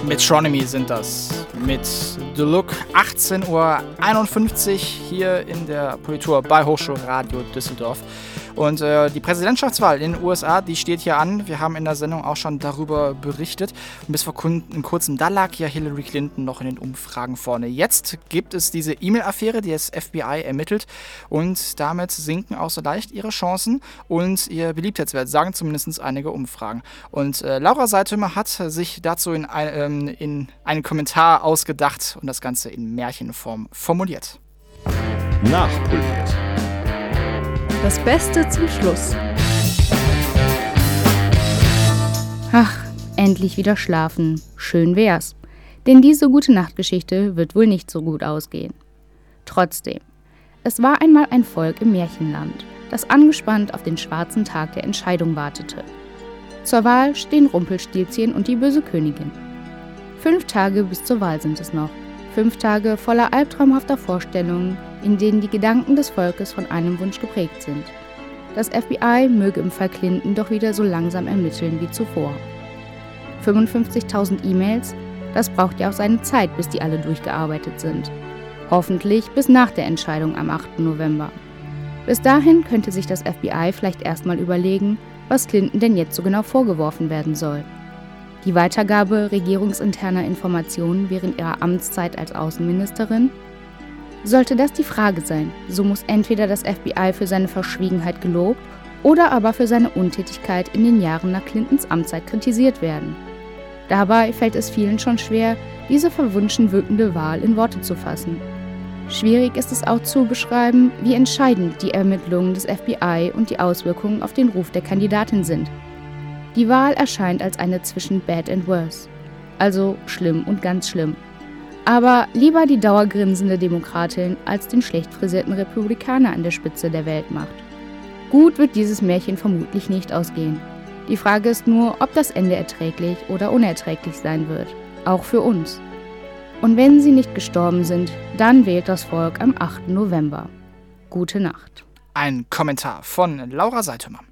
Metronomy sind das mit The Look, 18:51 Uhr hier in der Politur bei Hochschulradio Düsseldorf. Und die Präsidentschaftswahl in den USA, die steht hier an. Wir haben in der Sendung auch schon darüber berichtet. Und bis vor kurzem, da lag ja Hillary Clinton noch in den Umfragen vorne. Jetzt gibt es diese E-Mail-Affäre, die das FBI ermittelt. Und damit sinken auch so leicht ihre Chancen und ihr Beliebtheitswert, sagen zumindest einige Umfragen. Und Laura Seithomer hat sich dazu in einen Kommentar ausgedacht und das Ganze in Märchenform formuliert. Nachpoliert. Das Beste zum Schluss. Ach, endlich wieder schlafen. Schön wär's. Denn diese Gute-Nacht-Geschichte wird wohl nicht so gut ausgehen. Trotzdem, es war einmal ein Volk im Märchenland, das angespannt auf den schwarzen Tag der Entscheidung wartete. Zur Wahl stehen Rumpelstilzchen und die böse Königin. 5 Tage bis zur Wahl sind es noch. 5 Tage voller albtraumhafter Vorstellungen, in denen die Gedanken des Volkes von einem Wunsch geprägt sind. Das FBI möge im Fall Clinton doch wieder so langsam ermitteln wie zuvor. 55.000 E-Mails, das braucht ja auch seine Zeit, bis die alle durchgearbeitet sind. Hoffentlich bis nach der Entscheidung am 8. November. Bis dahin könnte sich das FBI vielleicht erstmal überlegen, was Clinton denn jetzt so genau vorgeworfen werden soll. Die Weitergabe regierungsinterner Informationen während ihrer Amtszeit als Außenministerin? Sollte das die Frage sein, so muss entweder das FBI für seine Verschwiegenheit gelobt oder aber für seine Untätigkeit in den Jahren nach Clintons Amtszeit kritisiert werden. Dabei fällt es vielen schon schwer, diese verwunschen wirkende Wahl in Worte zu fassen. Schwierig ist es auch zu beschreiben, wie entscheidend die Ermittlungen des FBI und die Auswirkungen auf den Ruf der Kandidatin sind. Die Wahl erscheint als eine zwischen bad and worse, also schlimm und ganz schlimm. Aber lieber die dauergrinsende Demokratin als den schlecht frisierten Republikaner an der Spitze der Weltmacht. Gut wird dieses Märchen vermutlich nicht ausgehen. Die Frage ist nur, ob das Ende erträglich oder unerträglich sein wird, auch für uns. Und wenn sie nicht gestorben sind, dann wählt das Volk am 8. November. Gute Nacht. Ein Kommentar von Laura Seithomer.